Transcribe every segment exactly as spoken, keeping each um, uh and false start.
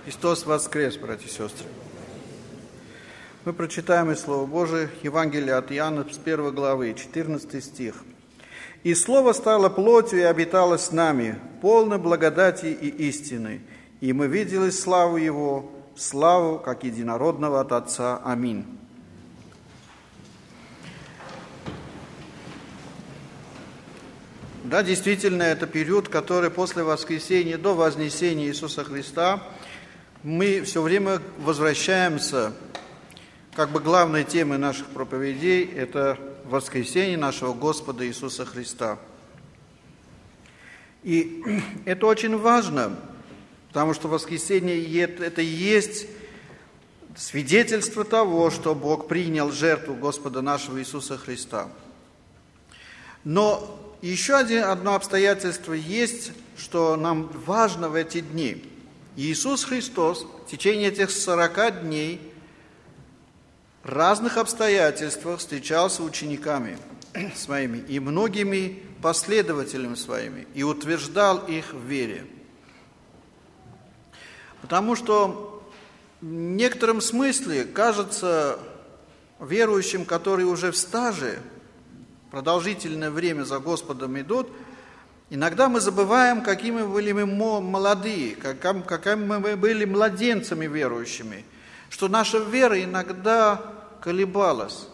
Христос воскрес, братья и сестры. Мы прочитаем из Слова Божия Евангелие от Иоанна с первой главы, четырнадцатый стих. «И Слово стало плотью и обитало с нами, полной благодати и истины, и мы видели славу Его, славу, как единородного от Отца. Аминь». Да, действительно, это период, который после воскресения до вознесения Иисуса Христа мы все время возвращаемся, как бы главной темой наших проповедей – это воскресение нашего Господа Иисуса Христа. И это очень важно, потому что воскресение – это и есть свидетельство того, что Бог принял жертву Господа нашего Иисуса Христа. Но еще одно обстоятельство есть, что нам важно в эти дни. Иисус Христос в течение этих сорока дней в разных обстоятельствах встречался с учениками своими и многими последователями своими и утверждал их в вере. Потому что в некотором смысле кажется верующим, которые уже в стаже, продолжительное время за Господом идут, иногда мы забываем, какими были мы молодые, какими мы были младенцами верующими, что наша вера иногда колебалась.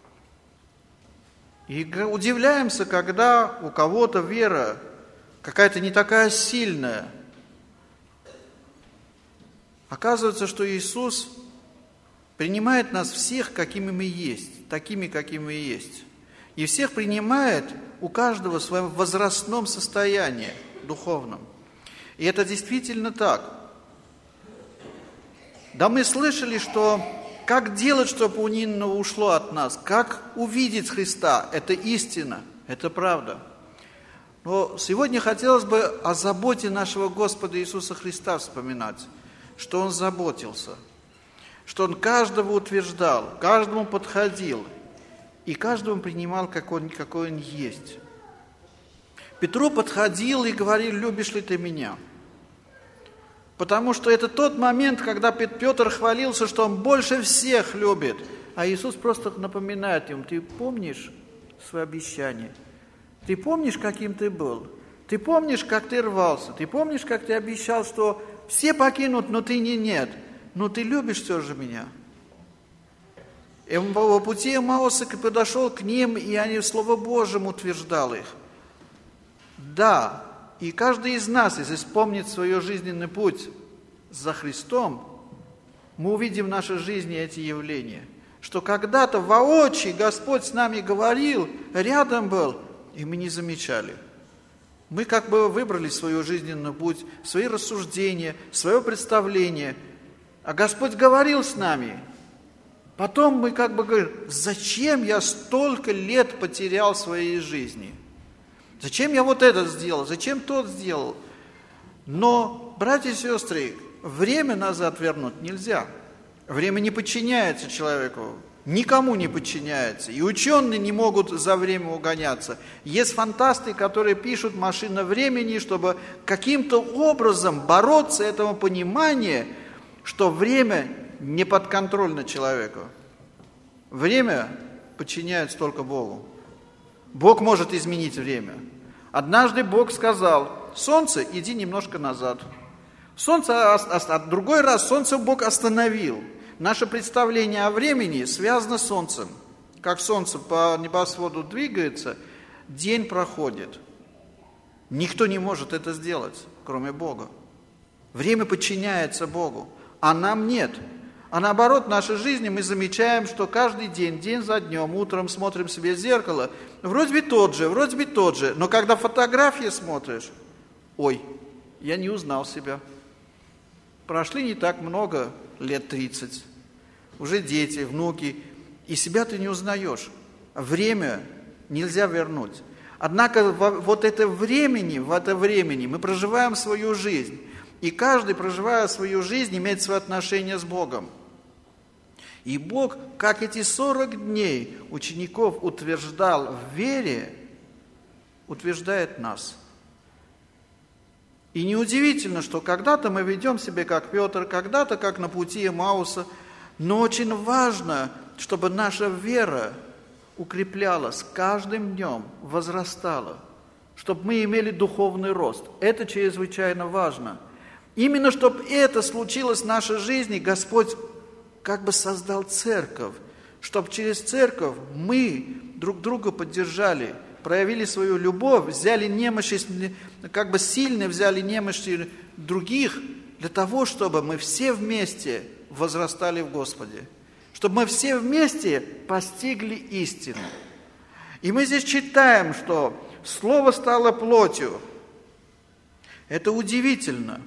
И удивляемся, когда у кого-то вера какая-то не такая сильная. Оказывается, что Иисус принимает нас всех, какими мы есть, такими, какими мы есть. И всех принимает у каждого в своем возрастном состоянии духовном. И это действительно так. Да, мы слышали, что как делать, чтобы уныние ушло от нас, как увидеть Христа, это истина, это правда. Но сегодня хотелось бы о заботе нашего Господа Иисуса Христа вспоминать, что Он заботился, что Он каждого утверждал, каждому подходил, и каждому принимал, какой он, какой он есть. Петру подходил и говорил: «Любишь ли ты меня?» Потому что это тот момент, когда Петр хвалился, что он больше всех любит. А Иисус просто напоминает ему: «Ты помнишь свои обещания? Ты помнишь, каким ты был? Ты помнишь, как ты рвался? Ты помнишь, как ты обещал, что все покинут, но ты не нет? Но ты любишь все же меня?» И по пути Эммауса подошел к ним, и они в Слово Божьем утверждал их. Да, и каждый из нас, если вспомнит свой жизненный путь за Христом, мы увидим в нашей жизни эти явления. Что когда-то воочию Господь с нами говорил, рядом был, и мы не замечали. Мы как бы выбрали свой жизненный путь, свои рассуждения, свое представление, а Господь говорил с нами. Потом мы как бы говорим: зачем я столько лет потерял в своей жизни? Зачем я вот это сделал? Зачем тот сделал? Но, братья и сестры, время назад вернуть нельзя. Время не подчиняется человеку, никому не подчиняется. И ученые не могут за время угоняться. Есть фантасты, которые пишут «Машина времени», чтобы каким-то образом бороться этому пониманию, что время не подконтрольно человеку. Время подчиняется только Богу. Бог может изменить время. Однажды Бог сказал: «Солнце, иди немножко назад». Солнце, а другой раз солнце Бог остановил. Наше представление о времени связано с солнцем. Как солнце по небосводу двигается, день проходит. Никто не может это сделать, кроме Бога. Время подчиняется Богу, а нам нет. А наоборот, в нашей жизни мы замечаем, что каждый день, день за днем, утром смотрим себе в зеркало, вроде бы тот же, вроде бы тот же, но когда фотографии смотришь, ой, я не узнал себя. Прошли не так много, лет тридцать, уже дети, внуки, и себя ты не узнаешь. Время нельзя вернуть. Однако вот это времени, в это времени мы проживаем свою жизнь, и каждый, проживая свою жизнь, имеет свое отношение с Богом. И Бог, как эти сорок дней учеников утверждал в вере, утверждает нас. И неудивительно, что когда-то мы ведем себя как Петр, когда-то как на пути Эмауса, но очень важно, чтобы наша вера укреплялась каждым днем, возрастала, чтобы мы имели духовный рост. Это чрезвычайно важно. Именно чтобы это случилось в нашей жизни, Господь как бы создал церковь, чтобы через церковь мы друг друга поддержали, проявили свою любовь, взяли немощи, как бы сильно взяли немощи других, для того, чтобы мы все вместе возрастали в Господе, чтобы мы все вместе постигли истину. И мы здесь читаем, что Слово стало плотью. Это удивительно,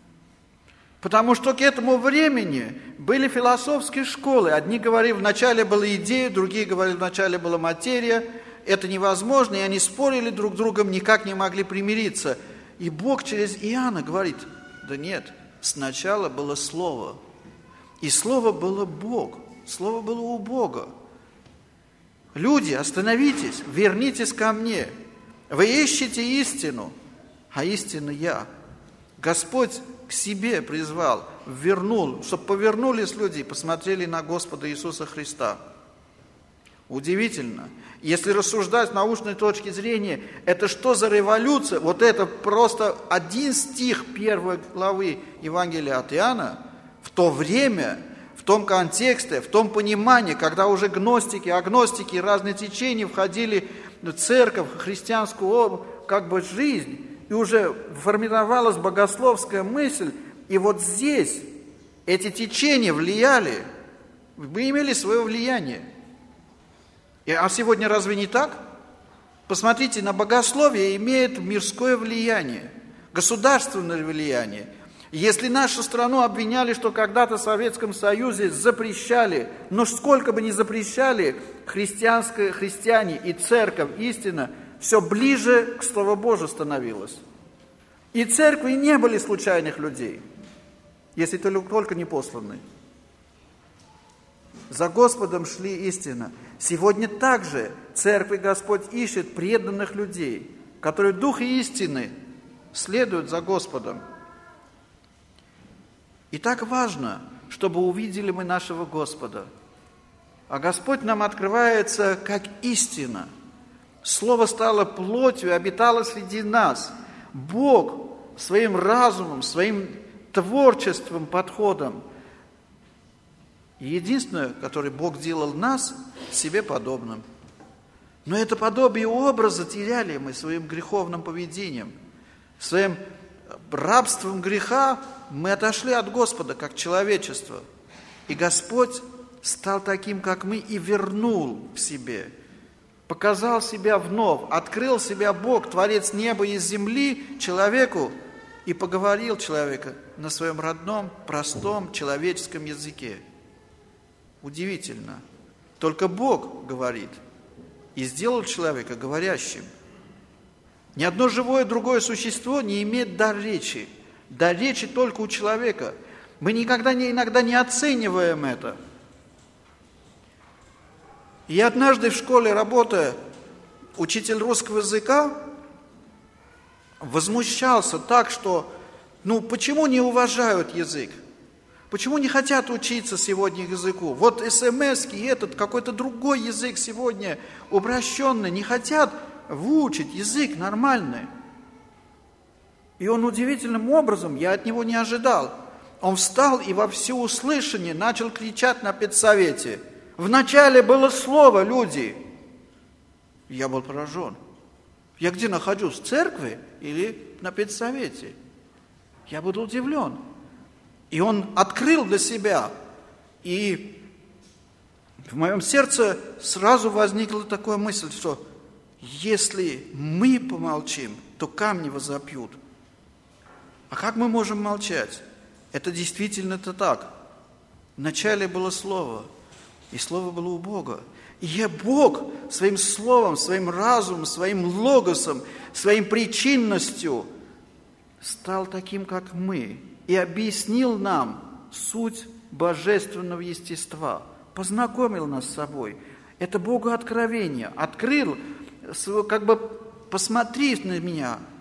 потому что к этому времени были философские школы. Одни говорили, вначале была идея, другие говорили, вначале была материя. Это невозможно, и они спорили друг с другом, никак не могли примириться. И Бог через Иоанна говорит, да нет, сначала было Слово. И Слово было Бог, Слово было у Бога. Люди, остановитесь, вернитесь ко мне. Вы ищете истину, а истина я. Господь к себе призвал, вернул, чтобы повернулись люди и посмотрели на Господа Иисуса Христа. Удивительно. Если рассуждать с научной точки зрения, это что за революция? Вот это просто один стих первой главы Евангелия от Иоанна в то время, в том контексте, в том понимании, когда уже гностики, агностики, разные течения входили в церковь, в христианскую как бы жизнь, и уже формировалась богословская мысль, и вот здесь эти течения влияли, вы имели свое влияние. А сегодня разве не так? Посмотрите, на богословие имеет мирское влияние, государственное влияние. Если нашу страну обвиняли, что когда-то в Советском Союзе запрещали, но сколько бы ни запрещали, христианское, христиане и церковь, истина, все ближе к Слову Божию становилось. И церкви не были случайных людей, если только не посланные. За Господом шли истина. Сегодня также церковь Господь ищет преданных людей, которые в духе истины следуют за Господом. И так важно, чтобы увидели мы нашего Господа. А Господь нам открывается как истина. Слово стало плотью и обитало среди нас. Бог своим разумом, своим творчеством, подходом. И единственное, которое Бог делал нас, себе подобным. Но это подобие образа теряли мы своим греховным поведением. Своим рабством греха мы отошли от Господа, как человечество. И Господь стал таким, как мы, и вернул к себе. Показал себя вновь, открыл себя Бог, Творец неба и земли, человеку, и поговорил человека на своем родном, простом, человеческом языке. Удивительно. Только Бог говорит и сделал человека говорящим. Ни одно живое другое существо не имеет дар речи. Дар речи только у человека. Мы никогда не, иногда не оцениваем это. И однажды в школе, работая, учитель русского языка возмущался так, что, ну, почему не уважают язык? Почему не хотят учиться сегодня языку? Вот эс-эм-эски, этот, какой-то другой язык сегодня упрощенный, не хотят выучить язык нормальный. И он удивительным образом, я от него не ожидал, он встал и во всеуслышание начал кричать на педсовете. Вначале было слово, люди. Я был поражен. Я где нахожусь, в церкви или на педсовете? Я был удивлен. И он открыл для себя. И в моем сердце сразу возникла такая мысль, что если мы помолчим, то камни возопьют. А как мы можем молчать? Это действительно-то так. Вначале было Слово, и Слово было у Бога. И я, Бог, своим Словом, своим разумом, своим логосом, своим причинностью стал таким, как мы, и объяснил нам суть божественного естества, познакомил нас с собой. Это Богу откровение, открыл, как бы посмотри на меня.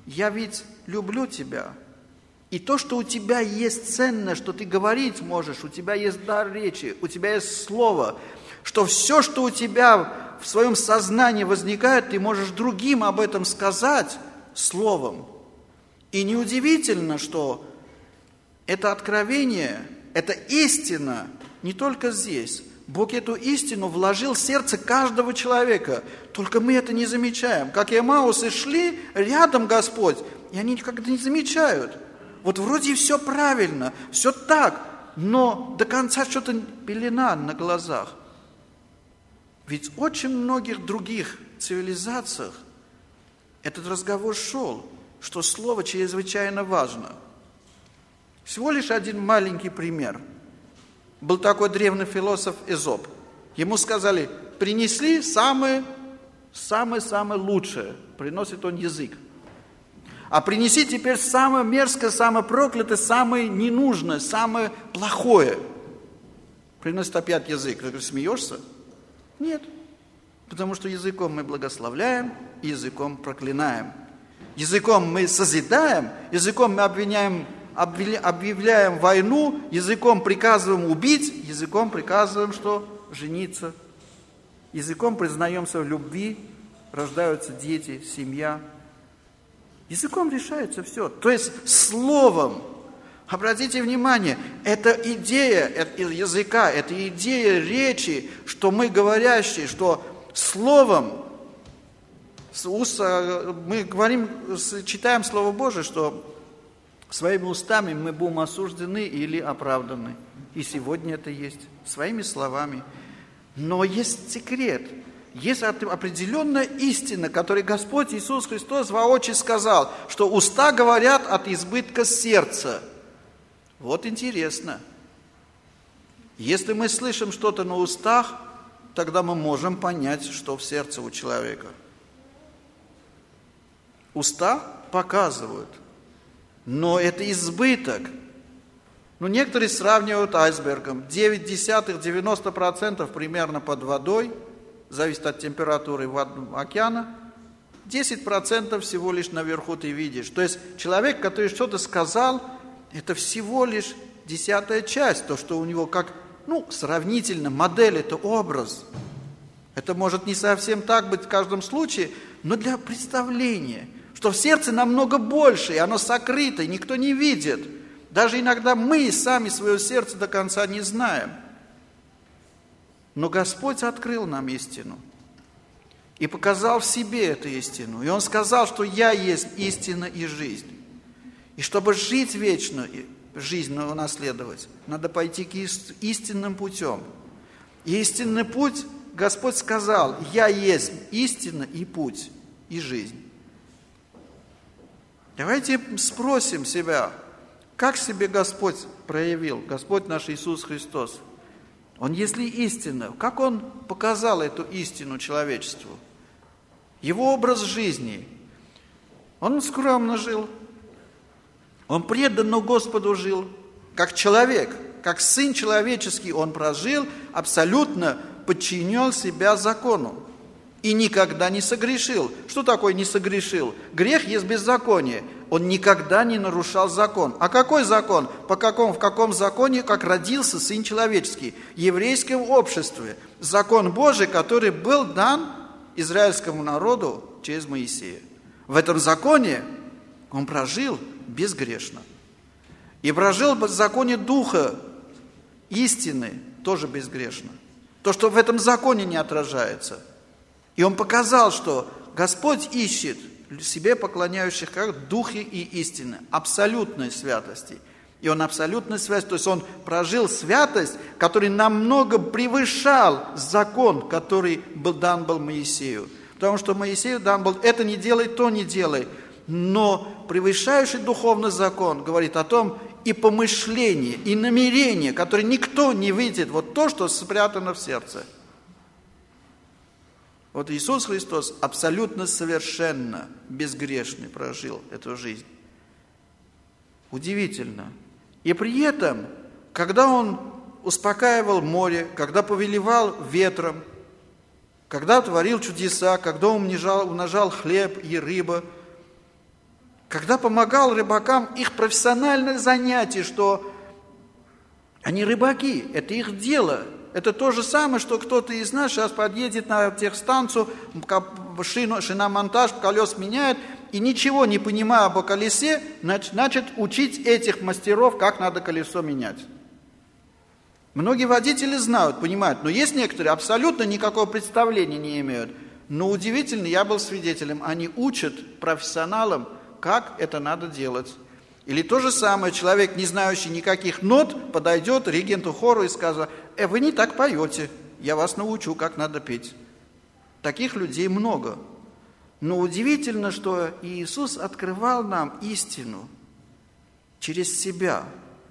я ведь люблю тебя. И то, что у тебя есть ценное, что ты говорить можешь, у тебя есть дар речи, у тебя есть слово, что все, что у тебя в своем сознании возникает, ты можешь другим об этом сказать словом. И неудивительно, что это откровение, это истина не только здесь. Бог эту истину вложил в сердце каждого человека, только мы это не замечаем. Как Эммаусы шли, рядом Господь, и они никогда не замечают. Вот вроде все правильно, все так, но до конца что-то пелена на глазах. Ведь в очень многих других цивилизациях этот разговор шел, что слово чрезвычайно важно. Всего лишь один маленький пример. Был такой древний философ Эзоп. Ему сказали, принесли самое, самое-самое лучшее. Приносит он язык. А принеси теперь самое мерзкое, самое проклятое, самое ненужное, самое плохое. Приносит опять язык. Ты говоришь, смеешься? Нет. Потому что языком мы благословляем, языком проклинаем. Языком мы созидаем, языком мы обвиняем, объявляем войну, языком приказываем убить, языком приказываем, что жениться. Языком признаемся в любви, рождаются дети, семья. Языком решается все. То есть словом. Обратите внимание, это идея языка, это идея речи, что мы говорящие, что словом, мы говорим, читаем Слово Божие, что своими устами мы будем осуждены или оправданы. И сегодня это есть, своими словами. Но есть секрет. Есть определенная истина, которую Господь Иисус Христос воочию сказал, что уста говорят от избытка сердца. Вот интересно. Если мы слышим что-то на устах, тогда мы можем понять, что в сердце у человека. Уста показывают, но это избыток. Ну, некоторые сравнивают айсбергом. девять десятых, девяносто процентов примерно под водой, зависит от температуры океана, десять процентов всего лишь наверху ты видишь. То есть человек, который что-то сказал, это всего лишь десятая часть, то, что у него как, ну, сравнительно, модель, это образ. Это может не совсем так быть в каждом случае, но для представления, что в сердце намного больше, и оно сокрыто, и никто не видит. Даже иногда мы сами свое сердце до конца не знаем. Но Господь открыл нам истину и показал в себе эту истину. И Он сказал, что «Я есть истина и жизнь». И чтобы жить вечно, жизнь унаследовать, надо пойти к истинным путем. И истинный путь, Господь сказал, «Я есть истина и путь, и жизнь». Давайте спросим себя, как себе Господь проявил, Господь наш Иисус Христос. Он, если истина, как Он показал эту истину человечеству? Его образ жизни. Он скромно жил. Он преданно Господу жил. Как человек, как Сын человеческий Он прожил, абсолютно подчинил себя закону. И никогда не согрешил. Что такое не согрешил? Грех есть беззаконие. Он никогда не нарушал закон. А какой закон? По какому, в каком законе, как родился Сын Человеческий? В еврейском обществе. Закон Божий, который был дан израильскому народу через Моисея. В этом законе он прожил безгрешно. И прожил в законе Духа истины тоже безгрешно. То, что в этом законе не отражается. И он показал, что Господь ищет себе поклоняющих как духи и истины, абсолютной святости. И он абсолютная святость, то есть он прожил святость, который намного превышал закон, который был дан был Моисею. Потому что Моисею дан был, это не делай, то не делай. Но превышающий духовный закон говорит о том, и помышление, и намерение, которое никто не видит, вот то, что спрятано в сердце. Вот Иисус Христос абсолютно совершенно безгрешный прожил эту жизнь. Удивительно. И при этом, когда Он успокаивал море, когда повелевал ветром, когда творил чудеса, когда умножал, умножал хлеб и рыбу, когда помогал рыбакам их профессиональное занятие, что они рыбаки, это их дело. Это то же самое, что кто-то из нас сейчас подъедет на техстанцию, шину, шиномонтаж, колес меняет, и ничего не понимая об колесе, начнет учить этих мастеров, как надо колесо менять. Многие водители знают, понимают, но есть некоторые, абсолютно никакого представления не имеют. Но удивительно, я был свидетелем, они учат профессионалам, как это надо делать. Или то же самое, человек, не знающий никаких нот, подойдет регенту хору и скажет: «Э, вы не так поете, я вас научу, как надо петь». Таких людей много. Но удивительно, что Иисус открывал нам истину через себя.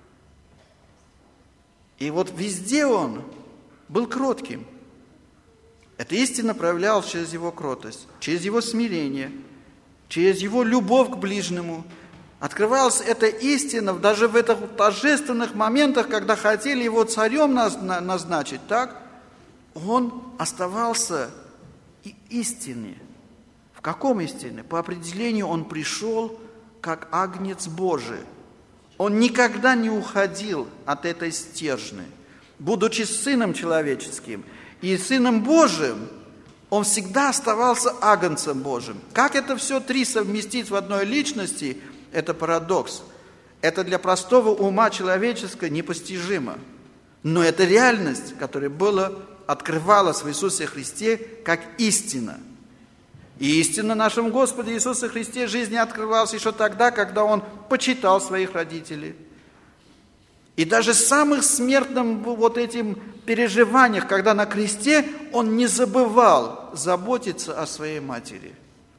И вот везде Он был кротким. Эта истина проявлялась через Его кротость, через Его смирение, через Его любовь к ближнему. Открывалась эта истина даже в этих торжественных моментах, когда хотели Его царем назначить, так? Он оставался истиной. В каком истине? По определению Он пришел как Агнец Божий. Он никогда не уходил от этой стержни. Будучи Сыном человеческим и Сыном Божиим, Он всегда оставался Агнцем Божиим. Как это все три совместить в одной личности – это парадокс. Это для простого ума человеческого непостижимо. Но это реальность, которая была, открывалась в Иисусе Христе как истина. И истина нашем Господе Иисусе Христе жизни открывалась еще тогда, когда Он почитал своих родителей. И даже в самых смертных вот этим переживаниях, когда на кресте, Он не забывал заботиться о своей матери.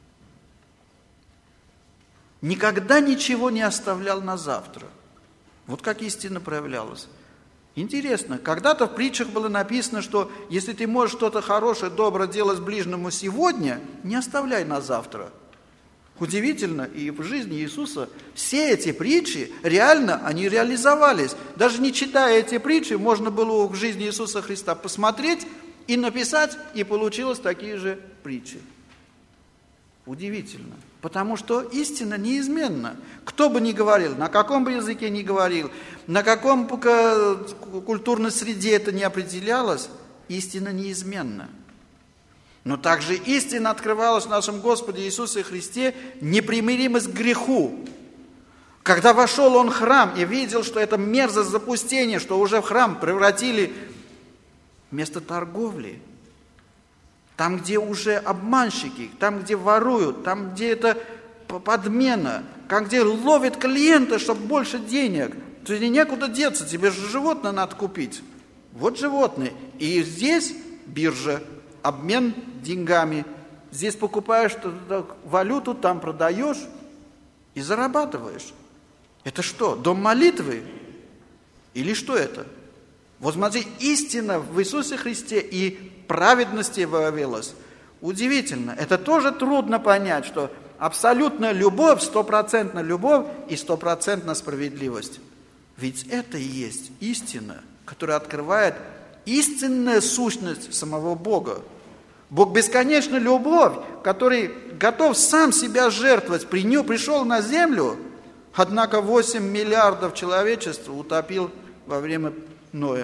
Никогда ничего не оставлял на завтра. Вот как истина проявлялась. Интересно, когда-то в притчах было написано, что если ты можешь что-то хорошее, доброе делать ближнему сегодня, не оставляй на завтра. Удивительно, и в жизни Иисуса все эти притчи, реально, они реализовались. Даже не читая эти притчи, можно было в жизни Иисуса Христа посмотреть и написать, и получилось такие же притчи. Удивительно. Потому что истина неизменна. Кто бы ни говорил, на каком бы языке ни говорил, на каком бы культурной среде это не определялось, истина неизменна. Но также истина открывалась в нашем Господе Иисусе Христе непримиримость к греху. Когда вошел Он в храм и видел, что это мерзость запустения, что уже в храм превратили место торговли, там, где уже обманщики, там, где воруют, там, где это подмена, там, где ловят клиента, чтобы больше денег. То есть некуда деться, тебе же животное надо купить. Вот животные. И здесь биржа, обмен деньгами. Здесь покупаешь валюту, там продаешь и зарабатываешь. Это что, дом молитвы? Или что это? Вот смотри, истина в Иисусе Христе и праведности выявилась. Удивительно. Это тоже трудно понять, что абсолютная любовь, стопроцентная любовь и стопроцентная справедливость. Ведь это и есть истина, которая открывает истинную сущность самого Бога. Бог бесконечная любовь, который готов сам себя жертвовать, пришел на землю, однако восемь миллиардов человечества утопил во время Ноя.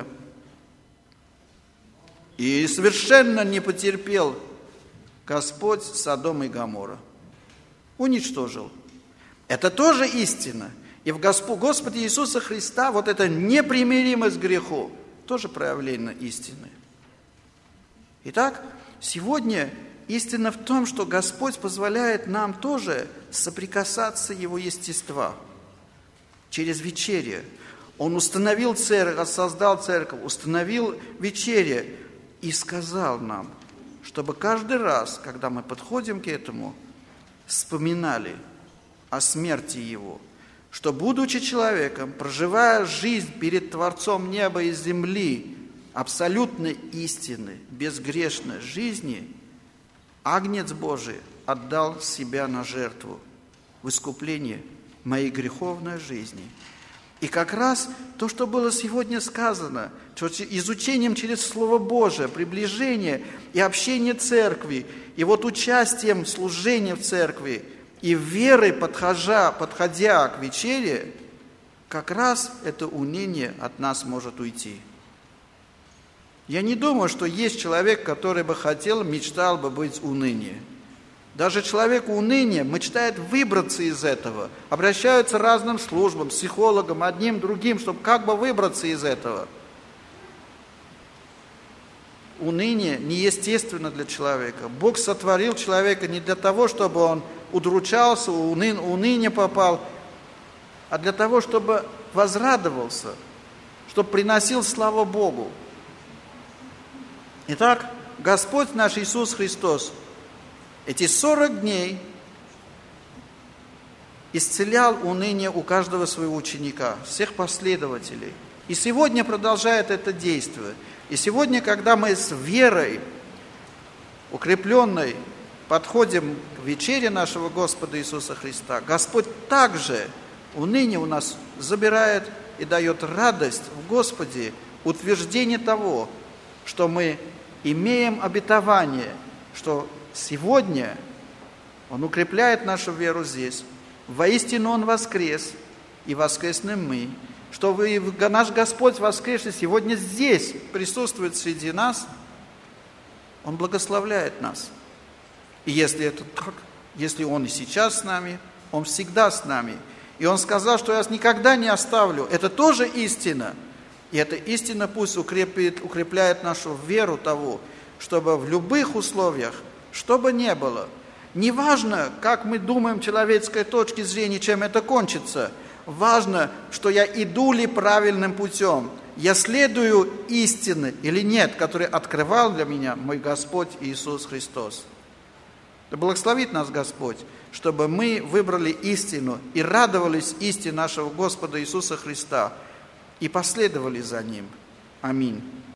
И совершенно не потерпел Господь Содом и Гоморра. Уничтожил. Это тоже истина. И в Господе Иисуса Христа вот эта непримиримость к греху тоже проявление истины. Итак, сегодня истина в том, что Господь позволяет нам тоже соприкасаться Его естества через вечерю. Он установил церковь, создал церковь, установил вечерю и сказал нам, чтобы каждый раз, когда мы подходим к этому, вспоминали о смерти Его, что, будучи человеком, проживая жизнь перед Творцом неба и земли, абсолютной истины, безгрешной жизни, Агнец Божий отдал себя на жертву в искупление моей греховной жизни. И как раз то, что было сегодня сказано, изучением через Слово Божие, приближение и общение церкви, и вот участием в служении в церкви, И верой, подходя, подходя к вечере, как раз это уныние от нас может уйти. Я не думаю, что есть человек, который бы хотел, мечтал бы быть унынием. Даже человек уныния мечтает выбраться из этого, обращаются к разным службам, психологам, одним, другим, чтобы как бы выбраться из этого. Уныние неестественно для человека. Бог сотворил человека не для того, чтобы он удручался, в уныние попал, а для того, чтобы возрадовался, чтобы приносил славу Богу. Итак, Господь наш Иисус Христос эти сорок дней исцелял уныние у каждого своего ученика, всех последователей. И сегодня продолжает это действие. И сегодня, когда мы с верой, укрепленной, подходим к вечере нашего Господа Иисуса Христа, Господь также уныние у нас забирает и дает радость в Господе, утверждение того, что мы имеем обетование, что сегодня Он укрепляет нашу веру здесь. Воистину Он воскрес, и воскреснем мы. Что вы, наш Господь воскресший сегодня здесь присутствует среди нас, Он благословляет нас. И если это так, если Он и сейчас с нами, Он всегда с нами. И Он сказал, что я вас никогда не оставлю. Это тоже истина. И эта истина пусть укрепит, укрепляет нашу веру того, чтобы в любых условиях, что бы ни было, неважно, как мы думаем человеческой точки зрения, чем это кончится, важно, что я иду ли правильным путем, я следую истине или нет, который открывал для меня мой Господь Иисус Христос. Да благословит нас Господь, чтобы мы выбрали истину и радовались истине нашего Господа Иисуса Христа и последовали за Ним. Аминь.